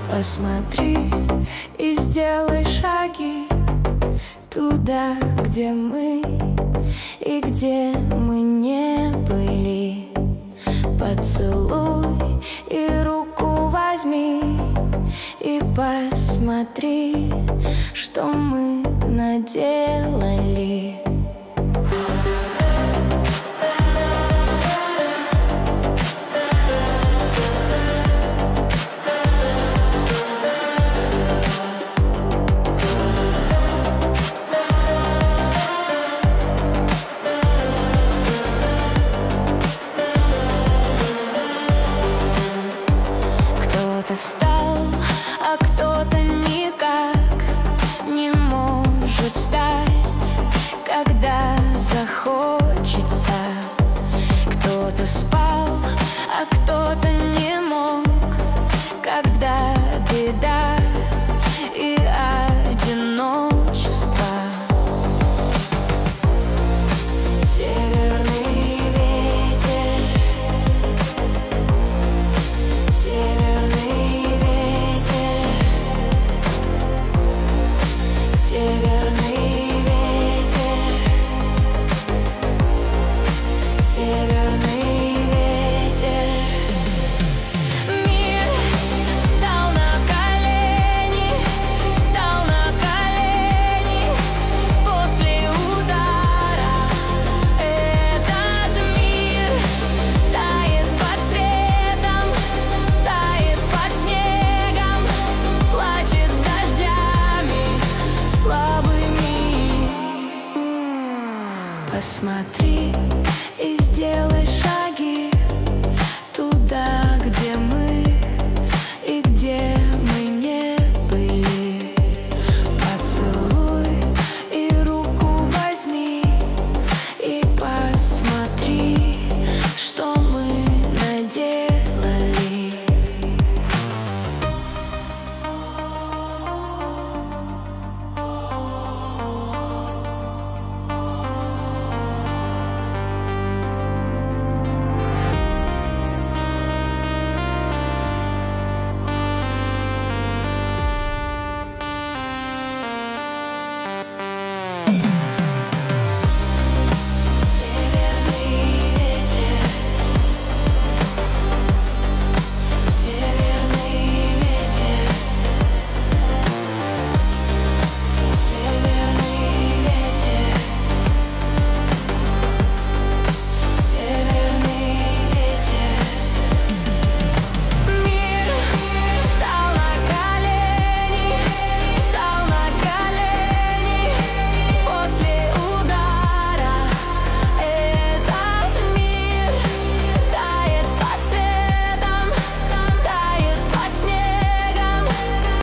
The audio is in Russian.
Посмотри и сделай шаги туда, где мы и где мы не были. Поцелуй и руку возьми и посмотри, что мы наделали. Кто-то встал, а кто-то никак не может встать, когда захочется. Кто-то спал, а кто-то не мог, когда беда и одиночество. Северный ветер, северный ветер, северный ветер, северный ветер. Мир встал на колени после удара. Этот мир тает под светом, тает под снегом, плачет дождями слабыми. Посмотри